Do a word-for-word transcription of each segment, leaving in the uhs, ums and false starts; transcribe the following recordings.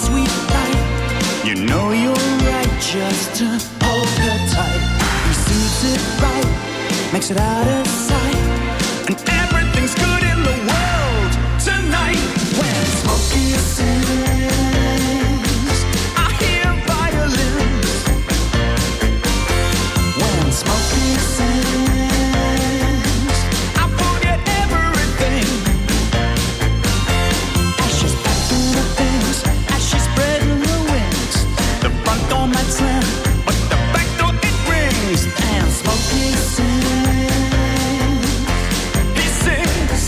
sweet light. You know you're right, just to hold her tight. He suits it right, makes it out of sight, and everything's good in the world tonight. When Smokey sings, I hear violins. When Smokey sings, I forget everything. As she's packing the things, as she's spreading her wings, the front door might slam, but the back door it rings. And Smokey sings, he sings.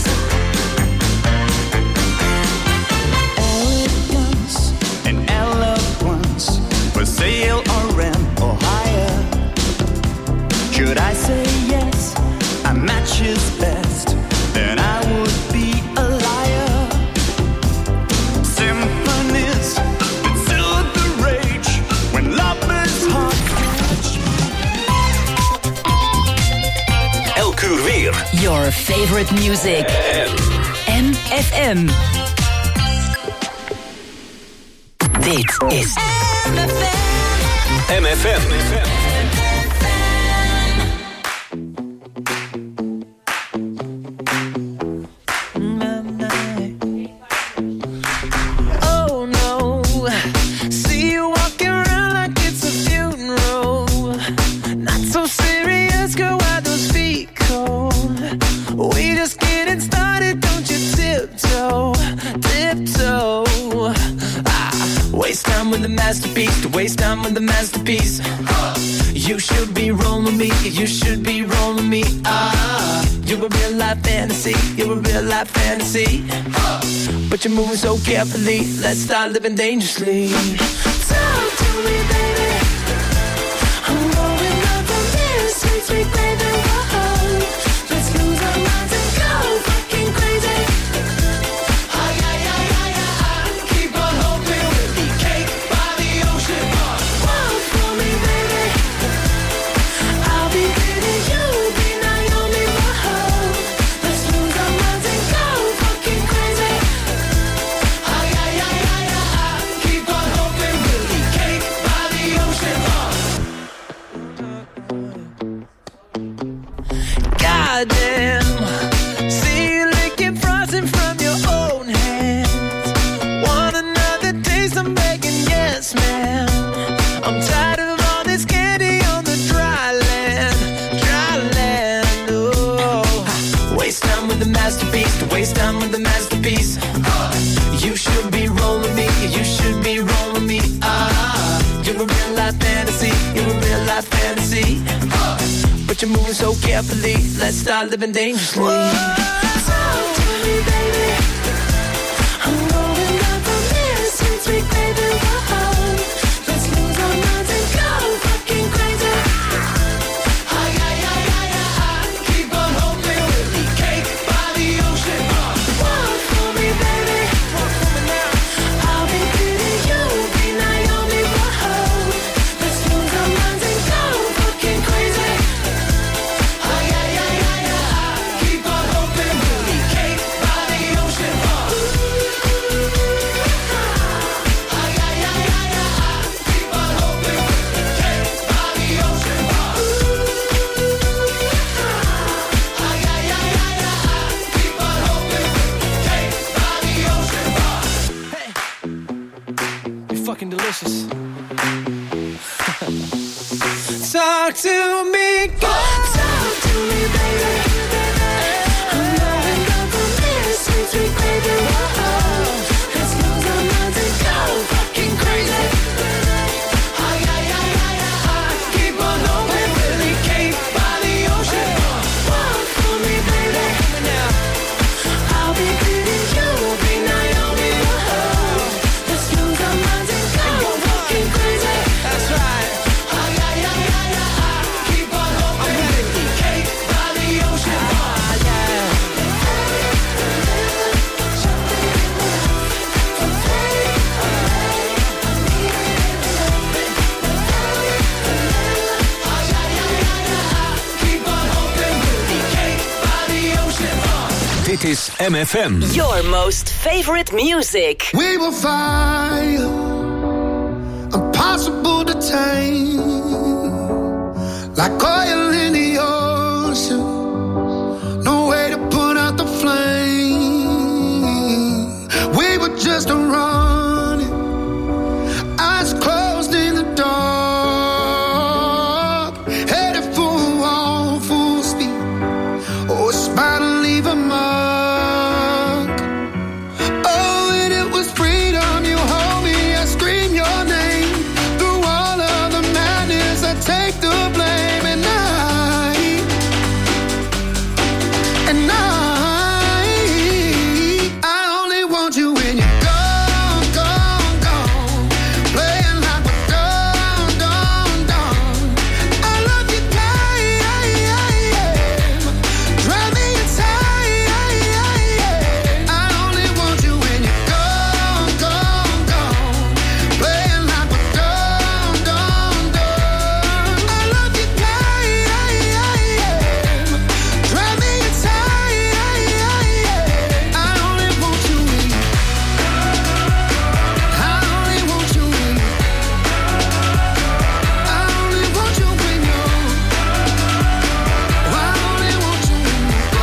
Elegance and eloquence, for sale or rent or hire. Should I say yes, a match is best, then I would be a liar. Symphonies that soothe the rage when lovers' heart catch. Elk uur weer. Your favorite music. M F M. Dit is M F M. M F M. Oh no, see you walking around like it's a funeral. Not so serious, girl, why those feet cold? We just getting started, don't you tiptoe, tiptoe. Ah, waste time with the masterpiece, to waste time with the masterpiece. You should be rolling me, you should be rolling me. Ah, you're a real life fantasy, you're a real life fantasy. But you're moving so carefully, let's start living dangerously. Talk to me, baby. I'm going up on this sweet, sweet baby. Whoa. Let's lose our minds and go fucking crazy. Ay, ay, ay, ay, ay. Keep on hoping we'll be cake by the ocean. Walk for me, baby. I'll be pretty, you'll be Naomi. Whoa. Let's lose our minds and go fucking crazy. Ay, ay, ay, ay, ay. Keep on hoping we'll be cake by the ocean. Goddamn, see you licking frosting from your own hands. Want another taste? I'm begging, yes, ma'am. I'm tired of all this candy on the dry land, dry land. Oh, waste time with the masterpiece, to waste time with the masterpiece. You should be rolling me, you should be rolling me. Ah, you're a real life fantasy, you're a real life fantasy. But you're moving so carefully, let's start living dangerously. Whoa. Talk to me, baby. I'm going up on this sweet, sweet baby. Whoa. Let's lose our minds and go fucking crazy. Ay, ay, ay, ay, ay. Keep on hoping we'll be cake by the ocean. Walk for me, baby. Walk for me now. I'll be pretty, you'll be Naomi. Whoa. Let's lose our minds and go fucking crazy. Ay, ay, ay, ay, ay. Keep on hoping we'll be cake by the ocean. Ay, ay, ay, ay, ay. Keep on hoping we'll be cake by the ocean. Ay, ay, ay, ay, ay. Keep on hoping we'll be cake by the ocean. Hey, you're fucking delicious. Talk to me, girl. Talk to me, baby. I'm going up on this sweet, sweet baby. Whoa. Let's lose our minds and go fucking crazy. Ay, ay, ay, ay, ay. Keep on hoping we'll be cake by the ocean. Walk for me, baby. I'll be pretty, you'll be Naomi. Whoa. Let's lose our minds and go fucking crazy. That's right. Ay, ay, ay, ay, ay. Keep on hoping we'll be cake by the ocean. Ah, yeah. Keep on hoping we'll be cake by the ocean. Dit is M F M. your most favorite music. We will fire. impossible to tame, like oil in the ocean, no way to put out the flame. We were just running, eyes closed in the dark, headed for a wall, full speed. Oh, it's bound to leave a mark. Oh, and it was freedom. You hold me, I scream your name. Through all of the madness, I take the blame. And I, and I, I only want you when you're gone, gone, gone. Playing like we're done, done, done. I love you, time, drive me insane. I only want you when you're gone, gone, gone. Playing like we're done, done, done. I love you, time, drive me insane. I only want you when you, I only want you when you, I only want you when you're, I only want you when you go.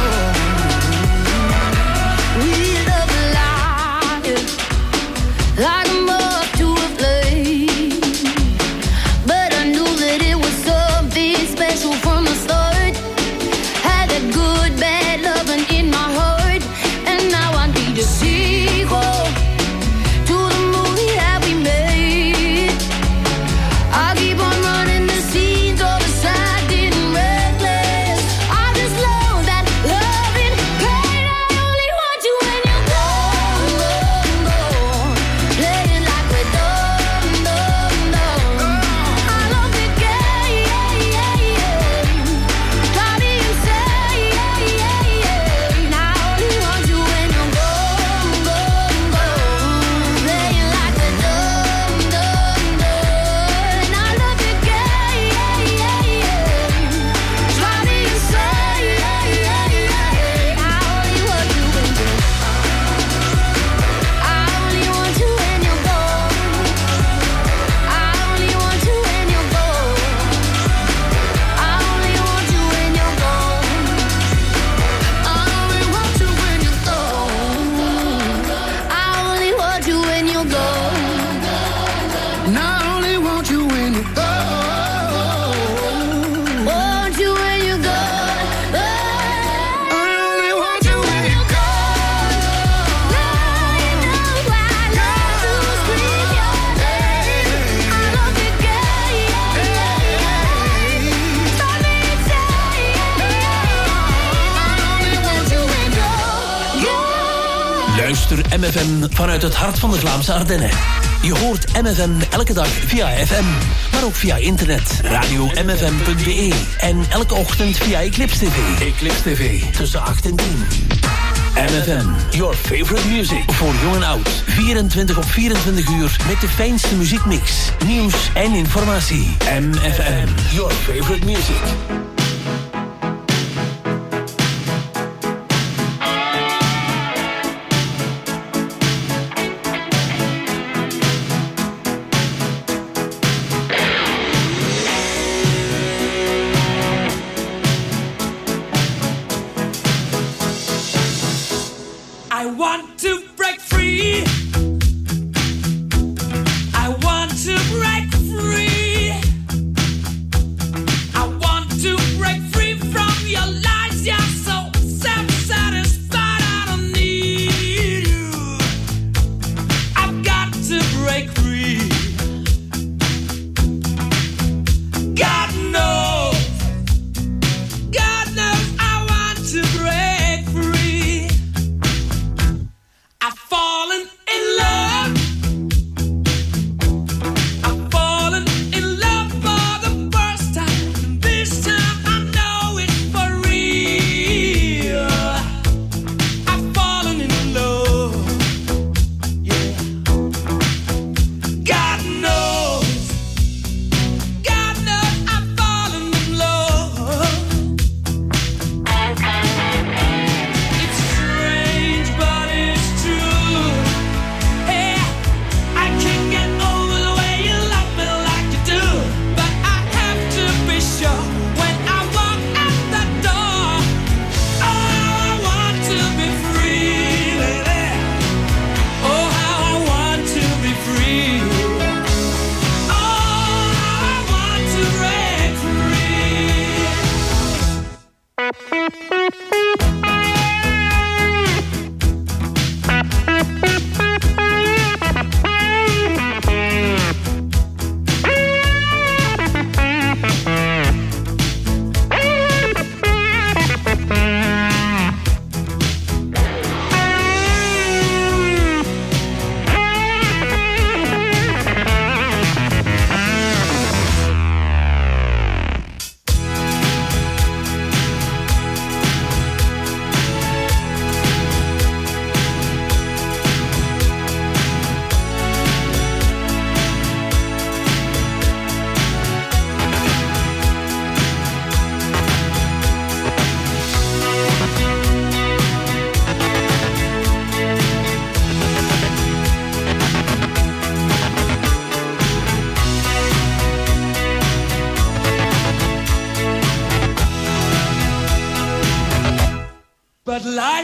We love life like a moth to a flame, but I knew that it was something special from the start. Had that good, bad loving in my heart, and now I need a sequel to the movie that we made. I keep on running the scenes all beside and reckless. I just love that loving pain. I only want you when you're gone, gone, gone. Playing like we're done, done, done. I love the game, drive me insane. I only want you when you're gone, gone, gone. Playing like we're done, done, done. I love the game, drive me insane. I only want you when you're, I only want you when you're gone. I only want you when you're gone. I only want you when you're gone. I only want you when you're gone. I only want you when you're gone. And I only want you when you're gone. Want you when you're gone. I only want you when you're gone. I know I love to scream your name. I love the game. Drive me insane. I only want you when you're gone. Luister M F M vanuit het hart van de Vlaamse Ardennen. Je hoort M F M elke dag via F M, maar ook via internet, radio m f m punt b e en elke ochtend via Eclipse T V. Eclipse T V, tussen acht en tien. M F M, your favorite music. Voor jong en oud, vierentwintig op vierentwintig uur met de fijnste muziekmix, nieuws en informatie. M F M, your favorite music. I want to break free. I want to break free. I want to break free from your lies. You're so self-satisfied. I don't need you. I've got to break free. God knows. God knows I want to break free. I've fallen in love. I've fallen in love for the first time. This time I know it's for real. I've fallen in love. Yeah. God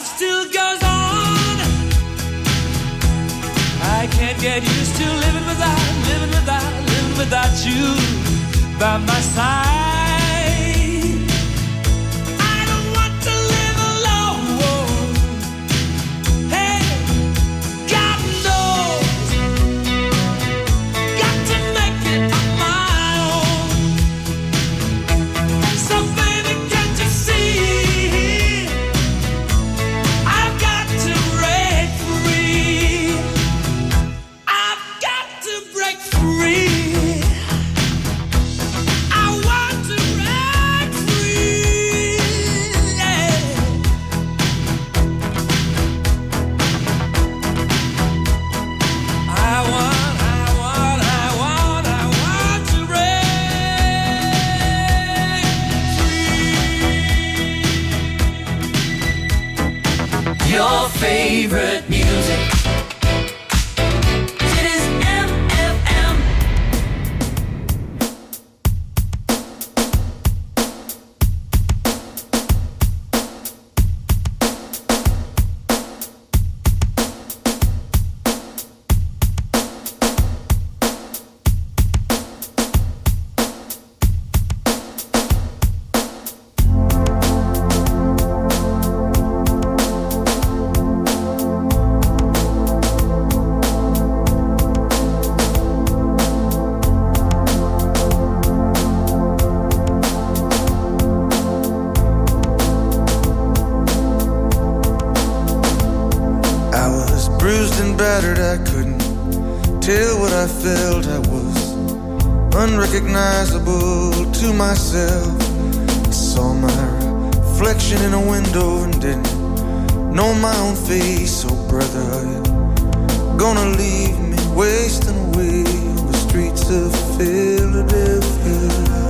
life still goes on. I can't get used to living without, living without, living without you by my side. I don't want to live alone. Hey, God knows, got to make it on my own. So baby, can't you see, I've got to break free. I've got to break free. I want to break free. Yeah. I want, I want, I want, I want to break free. Your favorite music. Dit is M F M. I was bruised and battered, I couldn't tell what I felt. I was unrecognizable to myself. I saw my reflection in a window and didn't know my own face. Oh brother, are you gonna leave me wasting away on the streets of Philadelphia?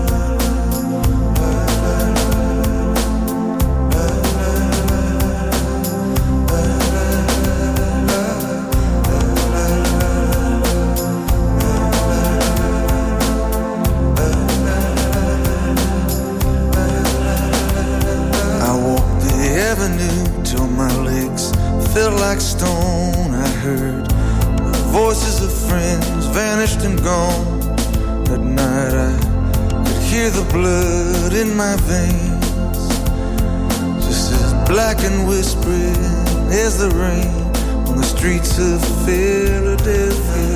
I walked the avenue till my legs felt like stone. I heard the voices of friends vanished and gone. At night I could hear the blood in my veins, just as black and whispering as the rain on the streets of Philadelphia.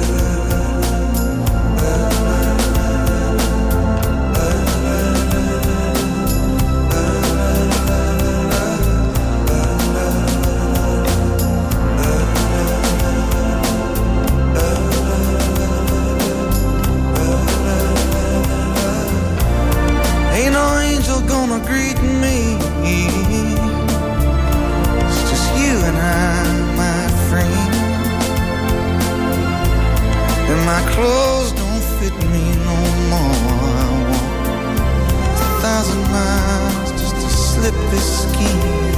Ain't no angel gonna greet me. It's just you and I, my friend. And my clothes don't fit me no more. I walk a thousand miles just to slip this skin.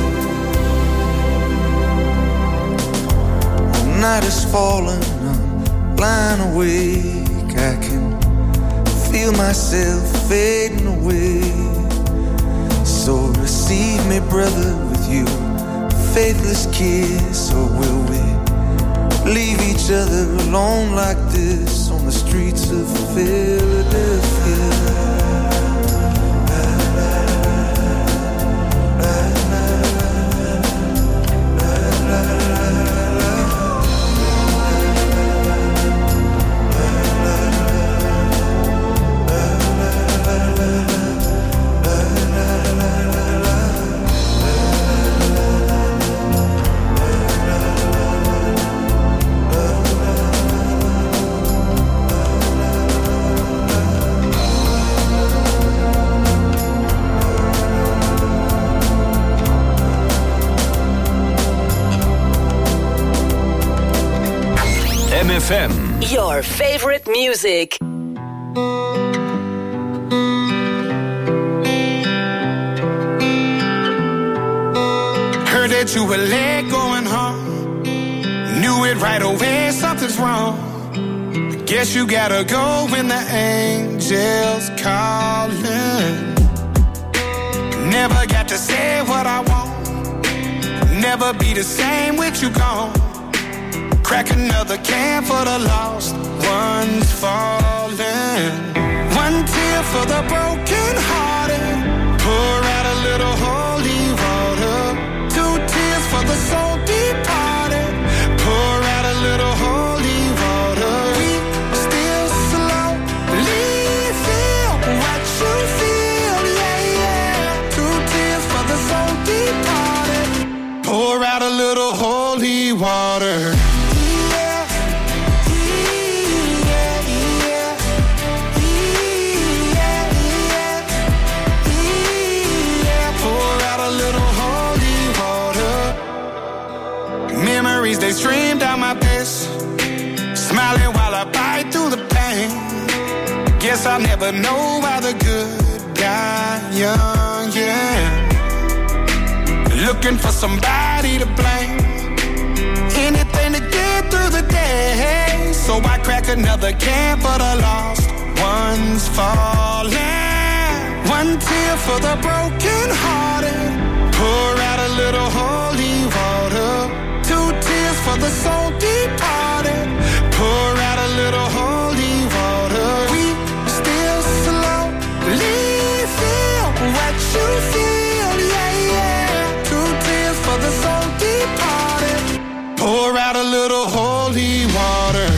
The night is falling, I'm lying awake. I can feel myself fading away. So receive me, brother, with you faithless kiss. Or will we leave each other alone like this on the streets of Philadelphia? M F M. Your favorite music. Heard that you were late going home. Knew it right away, something's wrong. Guess you gotta go when the angels calling. Never got to say what I want. never be the same with you gone. Crack another can for the lost ones falling. One tear for the broken hearted. Pour out a little holy water. Two tears for the soul departed. Pour out a little holy water. We still slowly feel what you feel, yeah, yeah. Two tears for the soul departed. Pour out a little holy water. They stream down my face, smiling while I bite through the pain. Guess I'll never know why the good die young, yeah. Looking for somebody to blame, anything to get through the day. So I crack another can for the lost ones falling. One tear for the broken hearted. Pour out a little holy water. Two tears for the soul departed. Pour out a little holy water. We still slowly feel what you feel, yeah, yeah. Two tears for the soul departed. Pour out a little holy water.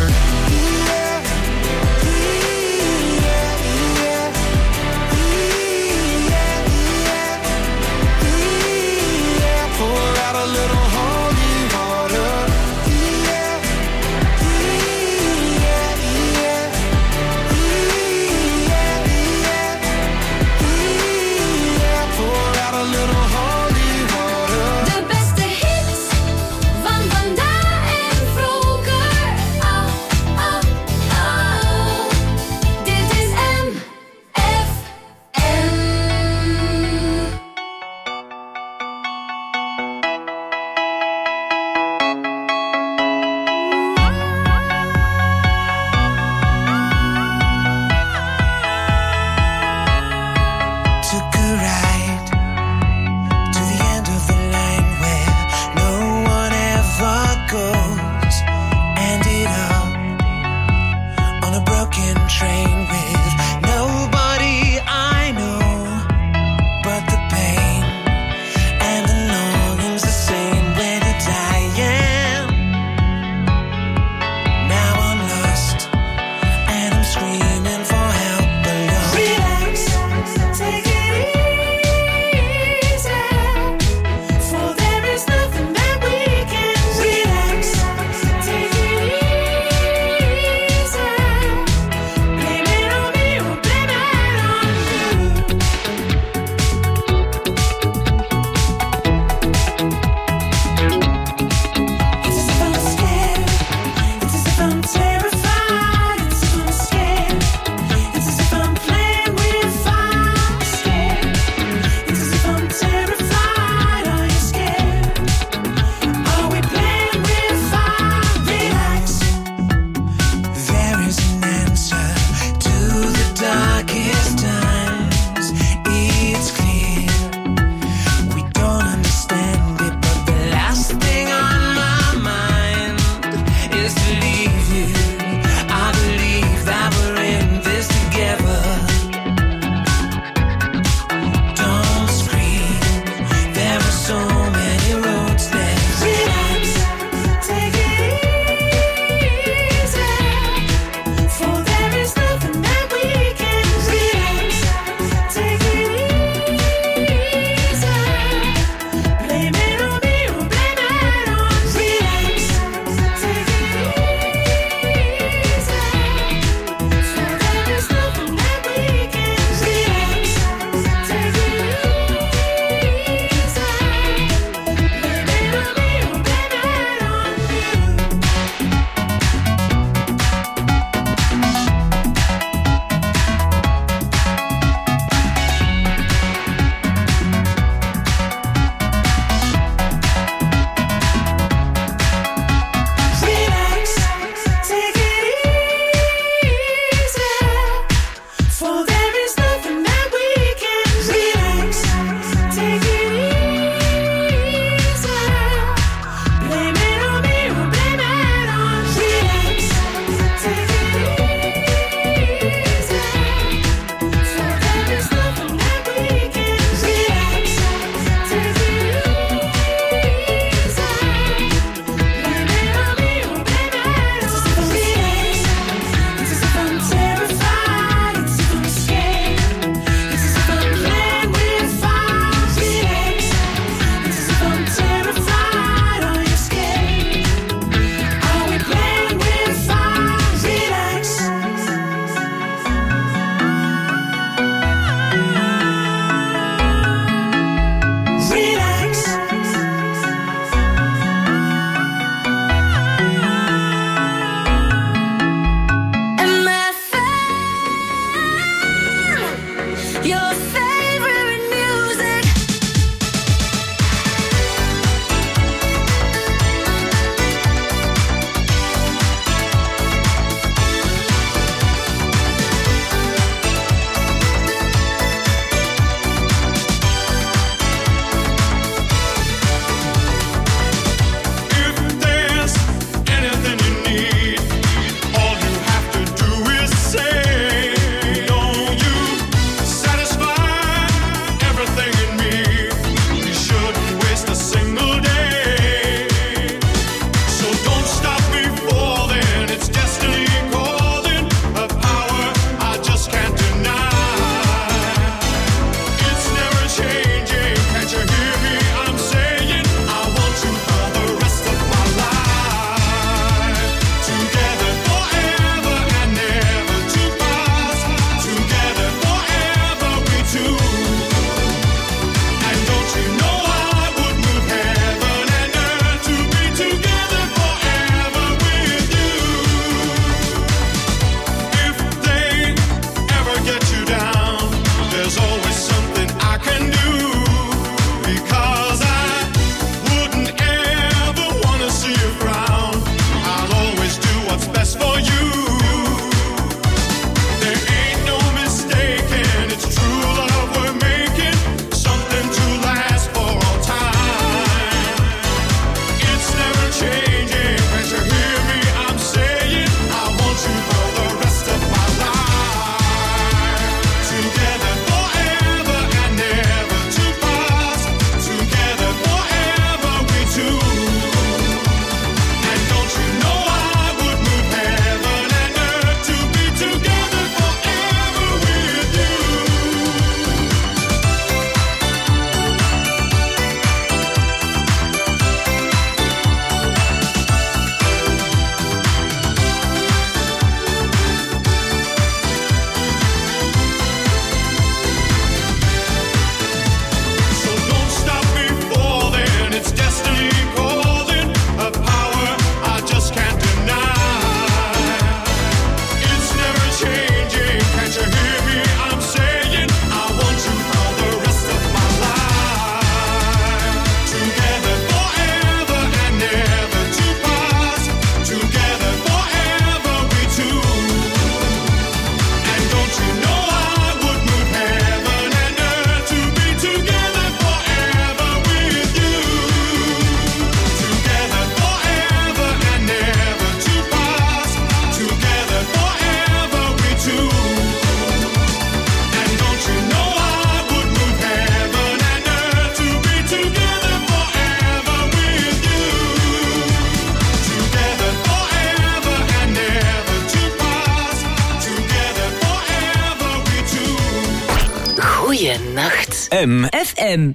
Goeienacht. M. F M.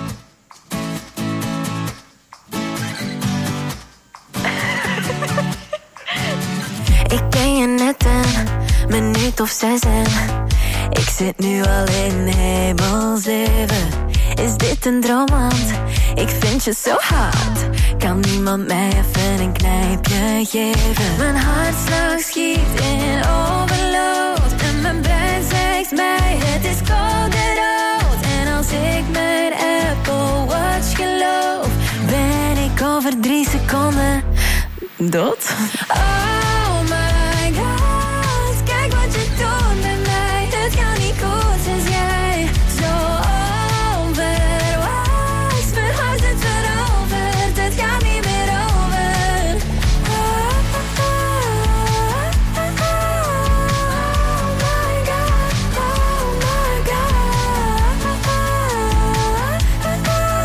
Ik ken je net een minuut of zes en ik zit nu al in hemel zeven. Is dit een droom, want ik vind je zo hard. Kan niemand mij even een knijpje geven? Mijn hartslag schiet in overload en mijn brein zegt mij het is koude rood. En als ik mijn Apple Watch geloof, ben ik over drie seconden dood. Oh my god, kijk wat je doet met mij. Het gaat niet goed sinds jij zo onverwachts mijn hart het veroverd. Het gaat niet meer over. Oh, oh, oh, oh, oh my god, oh my god, oh, oh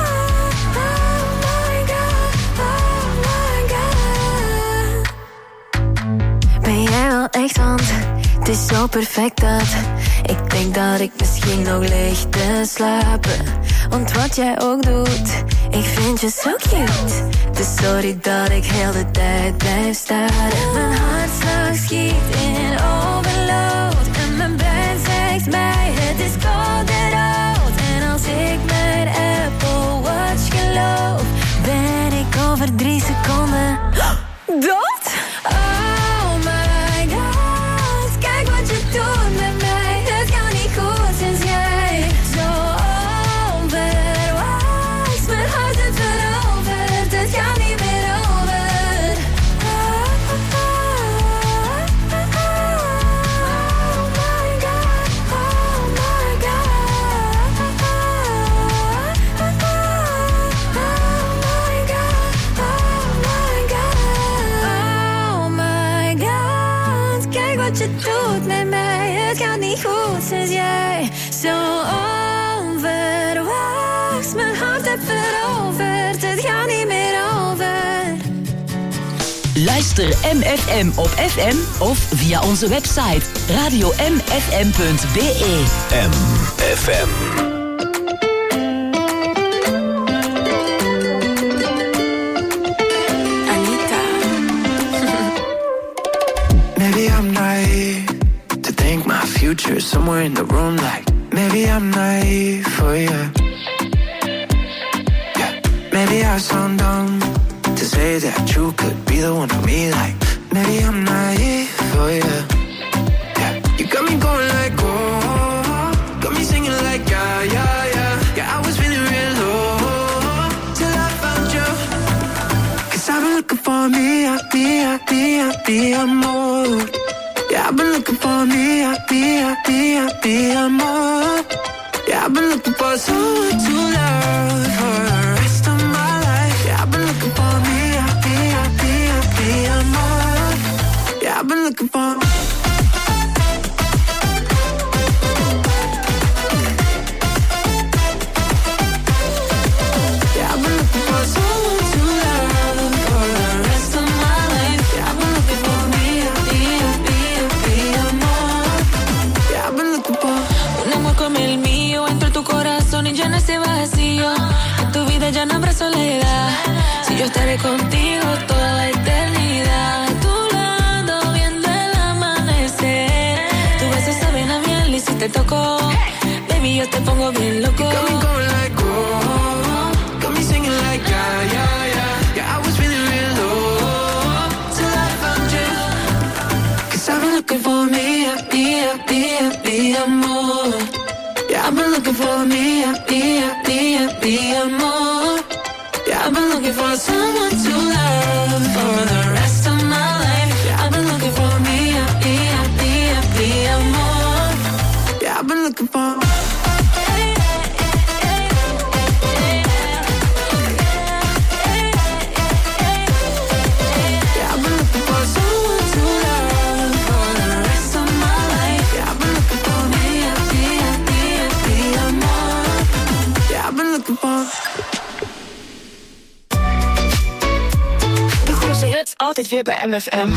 my god, oh my god. Ben jij wel echt, want het is zo perfect dat ik denk dat ik misschien nog lig te slapen. Want wat jij ook doet, ik vind je zo cute. Dus sorry dat ik heel de tijd blijf staren. Mijn hartslag schiet in overload en mijn brein zegt mij het is koude rood. En als ik mijn Apple Watch geloof, ben ik over drie seconden dood. Oh my god, kijk wat je doet met mij. Het gaat niet goed sinds jij zo onverwachts mijn hart het veroverd. Het gaat niet meer over. Oh, oh, oh, oh, oh my god, oh my god, oh, oh, oh my god, oh my god, oh my god. Kijk wat je doet met mij. Het gaat niet goed sinds jij zo onverwachts mijn hart hebt veroverd. Het gaat niet meer over. Luister M F M op F M of via onze website radio m f m punt b e. M F M. Maybe I'm naive to think my future is somewhere in the room. Like maybe I'm naive for you. Yeah. Maybe I sound dumb to say that you could be the one for me. Like maybe I'm naive for you. Yeah. You got me going like oh, got me singing like yeah yeah yeah. Yeah, I was feeling real low till I found you. 'Cause I've been looking for me, I be, I be, I be, I'm more. Yeah, I've been looking for me, I be, I be, I be, I'm more. Yeah, I've been looking for someone to love for the rest of my life. Yeah, I've been looking for me, I be, I be, I be, I'm more. Yeah, I've been looking for. Yeah, I've been looking for someone to love for the rest of my life. Yeah, I've been looking for me, I be, I be, I be, I'm more. Yeah, I've been looking for. Un amor como el mío entre tu corazón y llena ese vacío. En tu vida ya no habrá soledad. Si yo estaré contigo toda la eternidad. A tu lado viendo el amanecer. Tus besos saben a miel y si te toco, baby, yo te pongo bien loco. You got me going like oh, got me singing like yeah, yeah, yeah. Yeah, I was feeling real low till I found you. 'Cause I've been looking for me, I be, I be, I be, I'm more. Yeah, I've been looking for me, I be, I be, I be, I'm more. Yeah, I've been looking for someone to love for the rest of my life. Yeah, I've been looking for me, I be, I be, I be, I'm more. Yeah, I've been looking for. De grootste hits altijd weer bij M F M.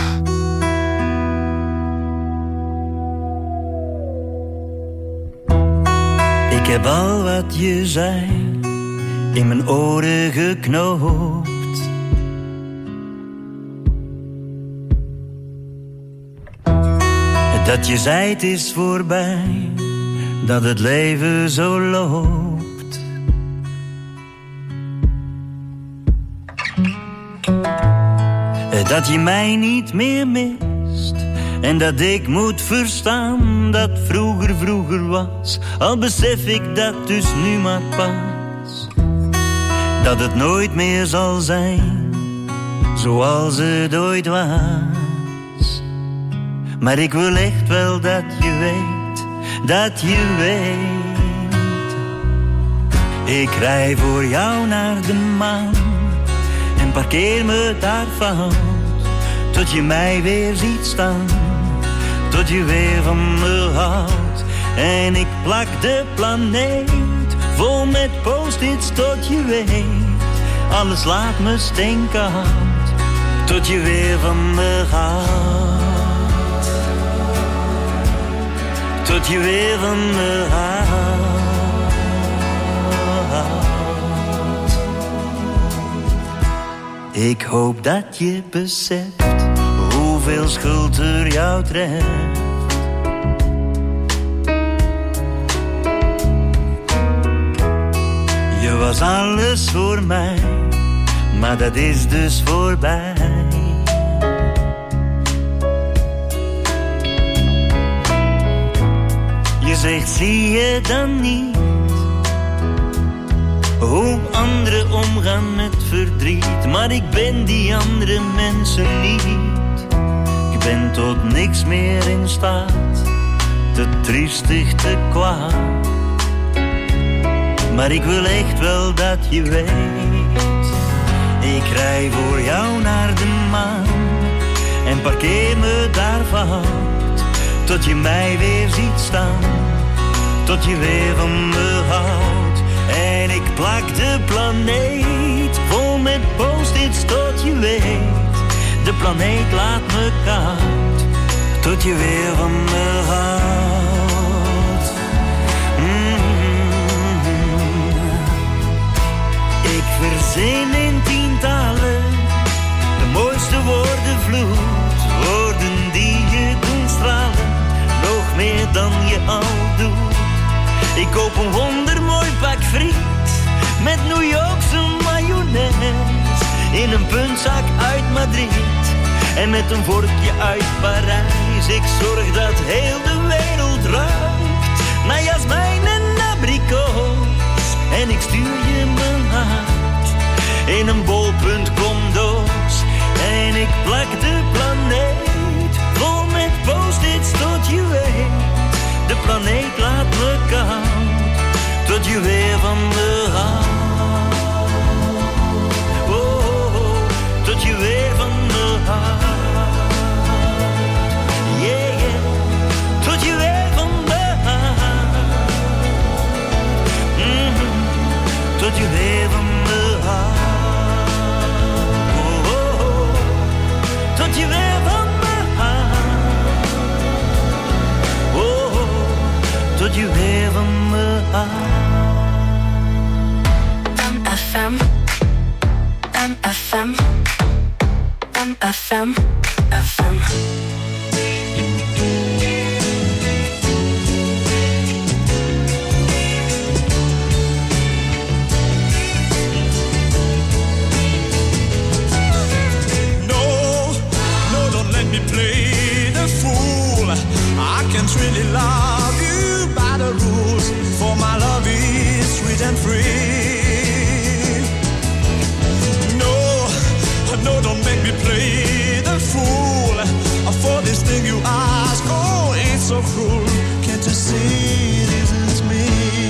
Ik heb al wat je zei in mijn oren geknoopt. Dat je zei het is voorbij, dat het leven zo loopt. Dat je mij niet meer mist en dat ik moet verstaan dat vroeger vroeger was. Al besef ik dat dus nu maar pas, dat het nooit meer zal zijn zoals het ooit was. Maar ik wil echt wel dat je weet, dat je weet. Ik rij voor jou naar de maan en parkeer me daar fout, tot je mij weer ziet staan, tot je weer van me houdt. En ik plak de planeet vol met post-its tot je weet, alles laat me stinkkoud, tot je weer van me houdt. Tot je weer van me houdt. Ik hoop dat je beseft hoeveel schuld er jou treft. Je was alles voor mij, maar dat is dus voorbij. Je zegt, zie je dan niet hoe anderen omgaan met verdriet? Maar ik ben die andere mensen niet. Ik ben tot niks meer in staat, te triestig, te kwaad. Maar ik wil echt wel dat je weet, ik rij voor jou naar de maan en parkeer me daar fout, tot je mij weer ziet staan, tot je weer van me houdt. En ik plak de planeet vol met post-its tot je weet, de planeet laat me koud, tot je weer van me houdt. Mm-hmm. Ik verzin in tientallen de mooiste woorden vloed, woorden die je doen stralen, nog meer dan je al doet. Ik koop een wondermooi pak friet met New Yorkse mayonaise in een puntzak uit Madrid en met een vorkje uit Parijs. Ik zorg dat heel de wereld ruikt naar jasmijn en abrikoos en ik stuur je mijn hart in een bol.com-doos. En ik plak de planeet vol met post-its tot je weet, de planeet laat me koud, tot je weer van me houdt. Oh, oh, oh, tot je weer van me houdt. Yeah, yeah, tot je weer van me houdt. Mm-hmm. Tot je weer van me houdt. Oh, oh, oh, tot je weer van me houdt. Oh, oh, tot je weer van me houdt. M F M, M F M, M F M, F M. Really love you by the rules, for my love is sweet and free. No, no, don't make me play the fool for this thing you ask. Oh, it's so cruel. Can't you see it isn't me?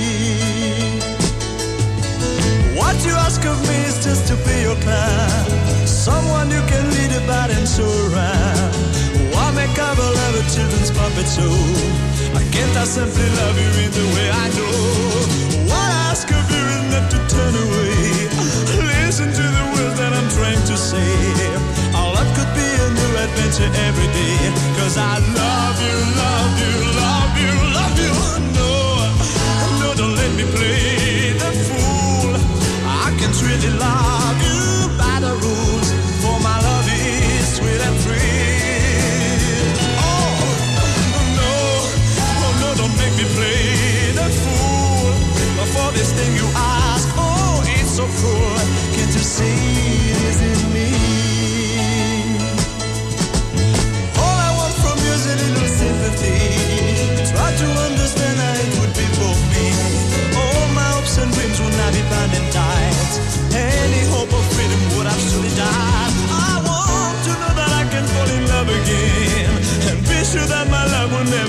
What you ask of me is just to be your clan, someone you can lead about and show around. Why make up a love a children's puppet show? I can't I simply love you in the way I know. What I ask of you is not to turn away. Listen to the words that I'm trying to say. Our love could be a new adventure every day. Cause I love you, love you, love you, love you. No, no, don't let me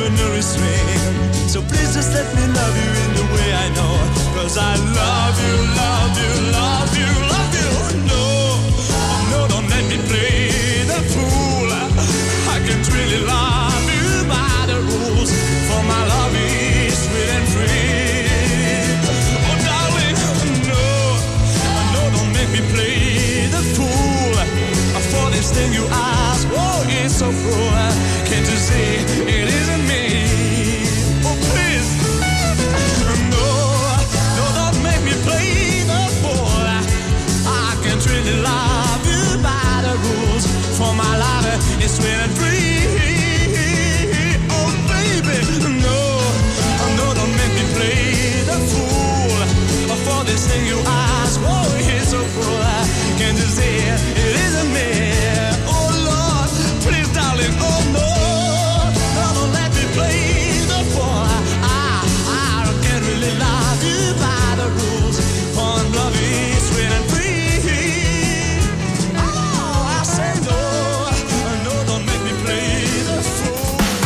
under no restraint. So please just let me love you in the way I know. Cause I love you, love you, love you, love you. No, no, don't let me play the fool. I can't really love you by the rules. For my love is sweet and free. Oh darling, no, no, don't make me play the fool. For this thing you ask, oh it's so cruel. Can't you see it isn't me? Oh please, no, no, don't make me play the fool. I can't really love you by the rules. For my love is sweet and free. Oh baby, no, no, don't make me play the fool. For this thing you ask, oh it's so cruel. Can't you see it isn't me? Oh Lord, please darling, oh no, no, don't let me play the fool. I, I can't really love you by the rules. For love is sweet and free. Oh, I say no, no, don't make me play the fool.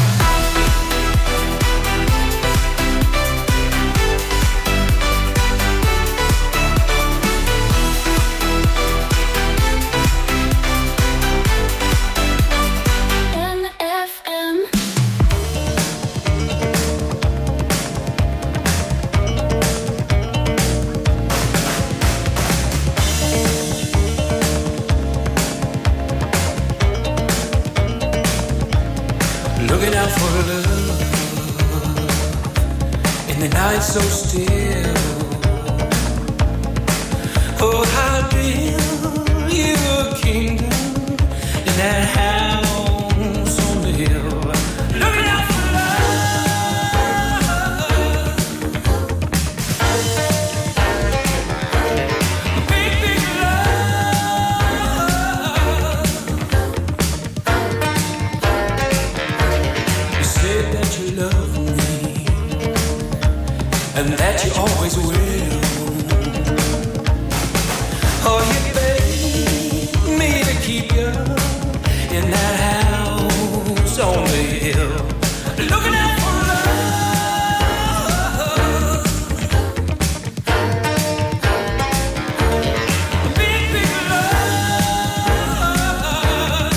N F M. Looking out for love in the night so still. Oh, how build you a kingdom in that house on the hill. Looking out for love, big, big love. You said that you love me and that you always will. Oh, you begged me to keep you in that house on the hill. Looking out for love, big, big love.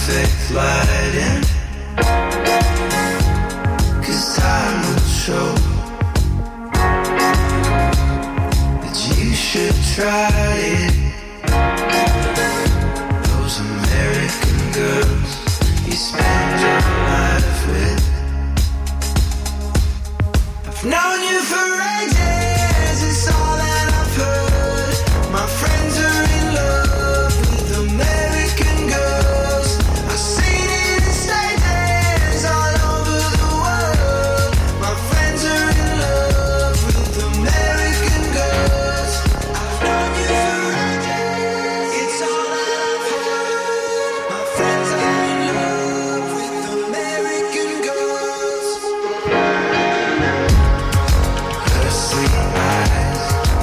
perfect lighting, 'cause time will show that you should try it. Those American girls you spend your life with, I've known you for ages, it's all that I've heard. My friends are in love with American girls. I've seen it in stages all over the world. My friends are in love with American girls. I've known you for ages, it's all that I've heard. My friends are in love with American girls. Her sweet eyes,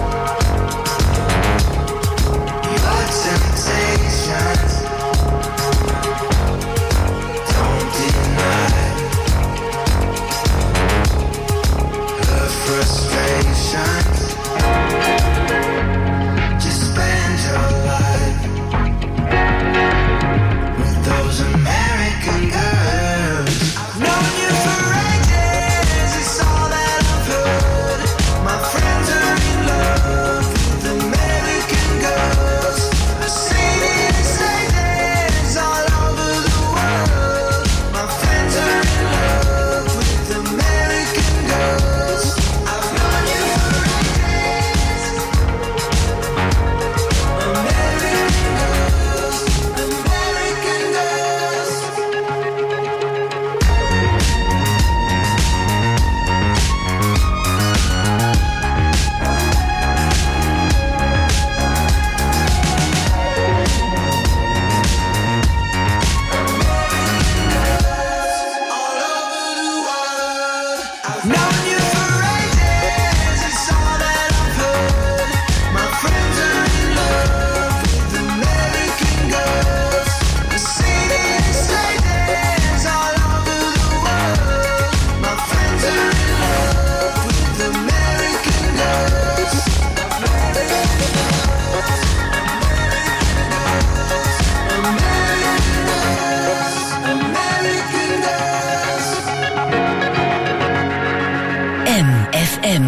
your temptations, don't deny her frustrations. Just spend your life with those American girls. I've known you for ages, it's all that I've heard. My friends are in love with American girls. I've seen it in stages all over the world. My friends are in love with American girls. I've known you for ages. American girls, American girls. All over the world. I've known you for ages, it's all that I've heard. My friends are in love with American girls. I've seen it in stages all over the world. My friends are in love with American girls. American girls, American girls. M F M.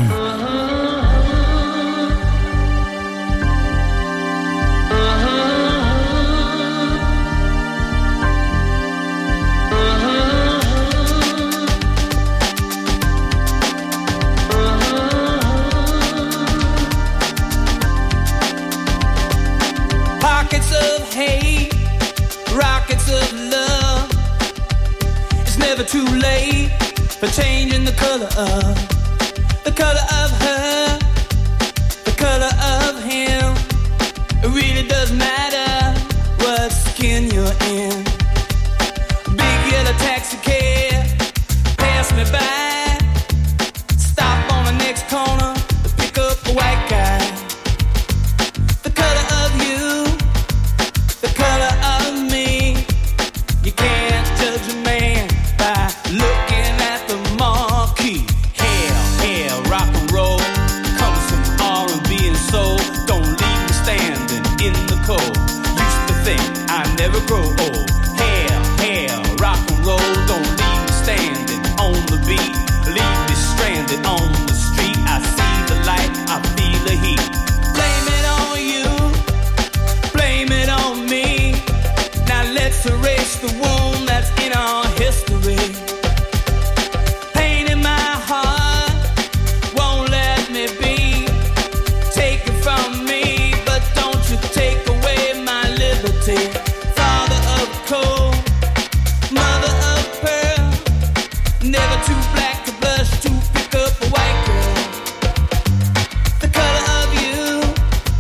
Pockets of hate, rockets of love. It's never too late for changing the color of, the color of her, the color of him. It really doesn't matter what skin you're in. Big yellow taxi cab, pass me by. Stop on the next corner to pick up a white guy. The color of you, the color of me. You can't judge a man by looking at the marquee. Hell, hell, rock and roll comes from R and B and soul. Don't leave me standing in the cold. Used to think I never grow old. Hell, hell, rock and roll. Don't leave me standing on the beat. Leave me stranded on the street. I see the light, I feel the heat. Blame it on you, blame it on me. Now let's erase the wound that's in our history. Pain in my heart won't let me be. Take it from me, but don't you take away my liberty. Father of coal, mother of pearl, never too black to blush to pick up a white girl. The color of you,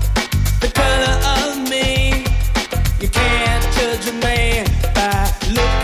the color of me. You can't judge a man by looking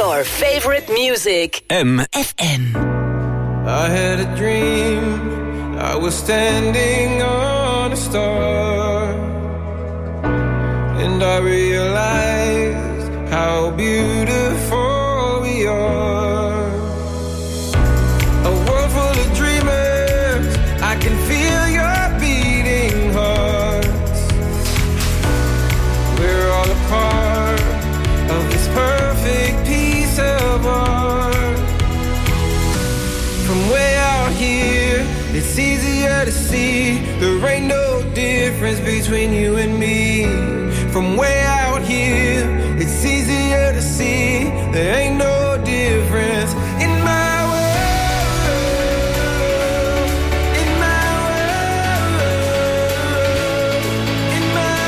Your favorite music. M F M. I had a dream, I was standing on a star, and I realized how beautiful we are. A world full of dreamers, I can feel your beating hearts. We're all a part of this perfect piece of art. From way out here, it's easier to see there ain't no difference between you and me. From way out here, it's easier to see there ain't no difference in my world, in my world, in my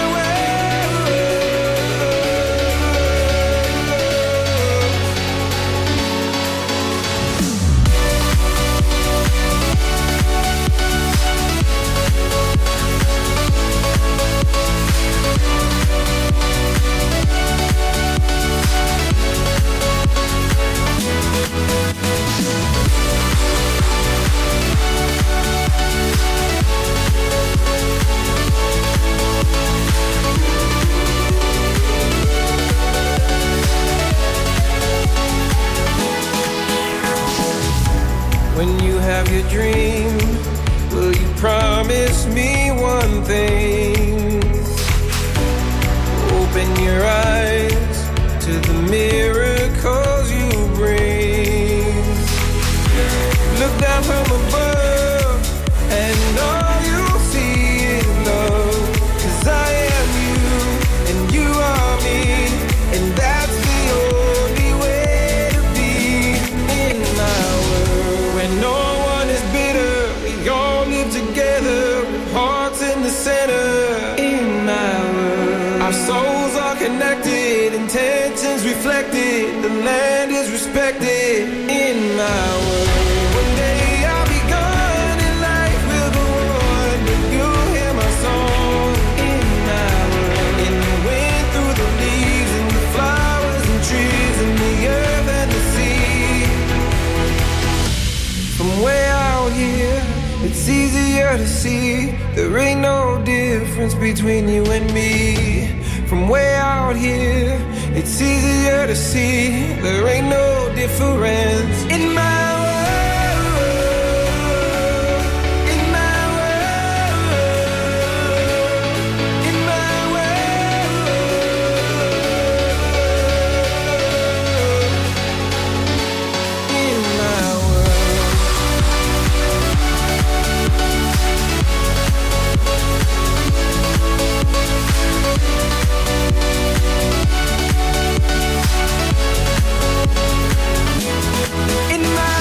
When you have your dream, will you promise me one thing? Open your eyes to the miracles you bring. Look down from above and all you'll see is love. 'Cause I am you and you are me, and that's the only way to be in my world. When no one is bitter, we all live together with hearts in the center. In my world, our souls are connected, intentions reflected, the land is respected. In my world, one day I'll be gone and life will go on, but you'll hear my song. In my world, in the wind, through the leaves, and the flowers and trees, and the earth and the sea. From way out here, it's easier to see there ain't no difference between you and me. From way out here, it's easier to see there ain't no difference in my world, in my world, in my world, in my world. In my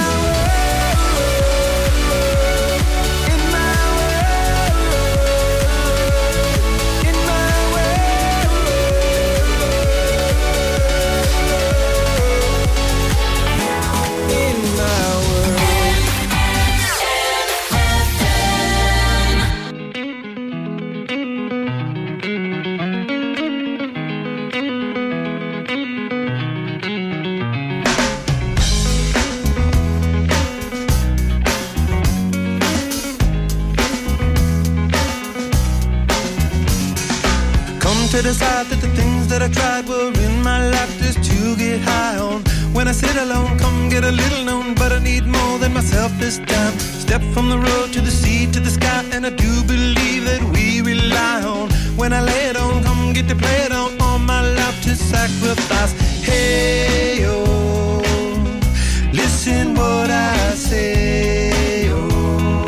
To decide that the things that I tried were in my life just to get high on. When I sit alone, come get a little known, but I need more than myself this time. Step from the road to the sea to the sky, and I do believe that we rely on. When I lay it on, come get to play it on, all my life to sacrifice. Hey, oh, listen what I say, oh,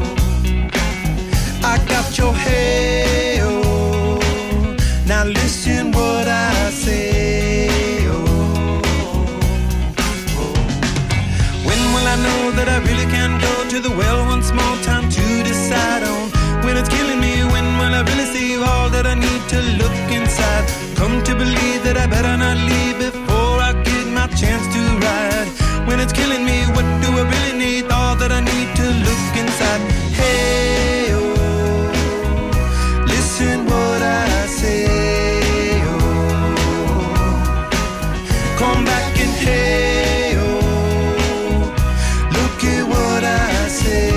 I got your hey, oh. Now listen what I say, oh, oh. When will I know that I really can go to the well once more? Time to decide on when it's killing me. When will I really see all that I need to look inside? Come to believe that I better not leave before I come back and hey, oh, look at what I say,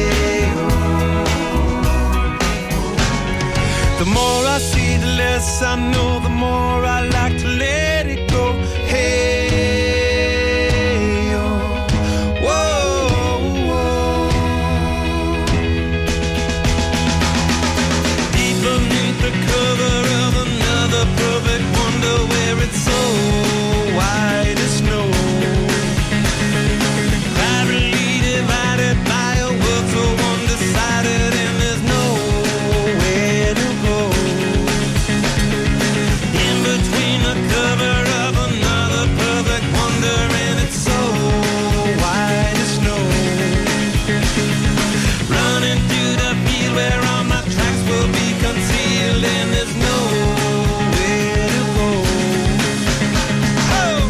oh. The more I see, the less I know, the more I like to let it go, hey, oh, whoa, whoa. Deep beneath the cover of another perfect wonder where it's so white as snow, privately divided by a world so undecided, and there's nowhere to go. In between the cover of another perfect wonder, and it's so white as snow, running through the field where all my tracks will be concealed, and there's nowhere to go. Oh!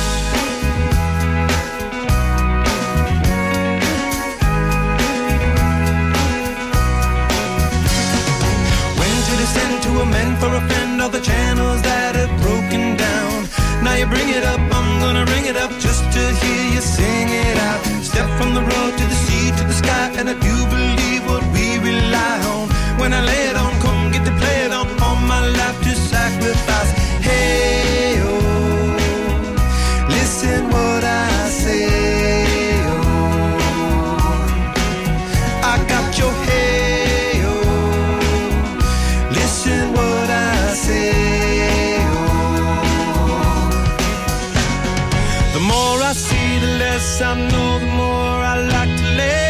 When to descend to amend for a friend of the channels that have broken down. Now you bring it up, I'm gonna ring it up just to hear you sing it out. Step from the road to the sea to the sky, and I do believe what we rely on. When I lay it on, come get to play it on, all my life to sacrifice. Hey, oh, listen what I say, oh, I got your hey, oh, listen what I say, oh. The more I see, the less I know, the more I like to let